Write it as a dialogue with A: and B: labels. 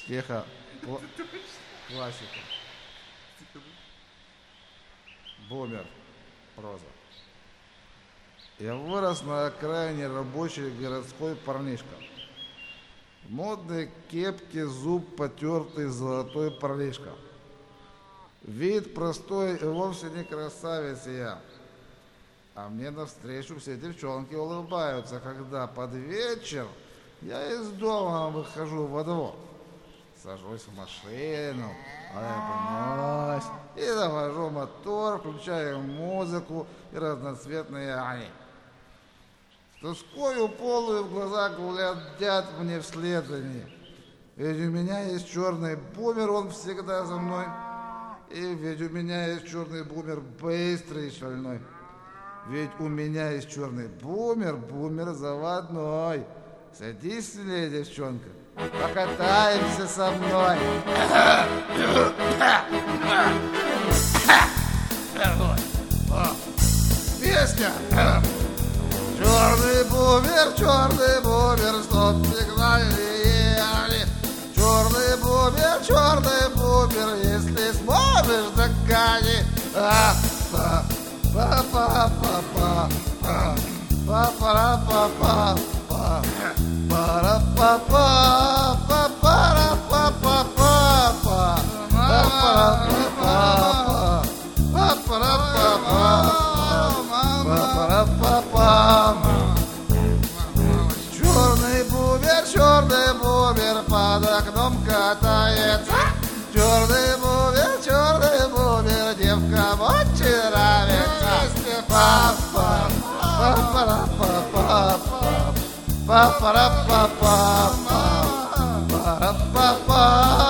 A: Тихо. Классика. Бумер. Проза. Я вырос на окраине рабочий городской парнишка. В модной кепке зуб потертый золотой парнишка. Вид простой и вовсе не красавец я. А мне навстречу все девчонки улыбаются, когда под вечер я из дома выхожу во двор. Сажусь в машину, улыбнусь и завожу мотор, включаю музыку и разноцветные огни. С тоскою полую в глаза глядят мне вслед они. Ведь у меня есть черный бумер, он всегда за мной. И ведь у меня есть черный бумер, быстрый и шальной. Ведь у меня есть черный бумер, бумер заводной. Садись, смелее, девчонка, покатаемся со мной. Песня. Черный бумер, стоп, сигнали. Черный бумер, если сможешь, догони. Черный бумер под окном катается. Черный бумер, девкам очень нравится. Папа, папа, папа, папа, папа, папа, папа.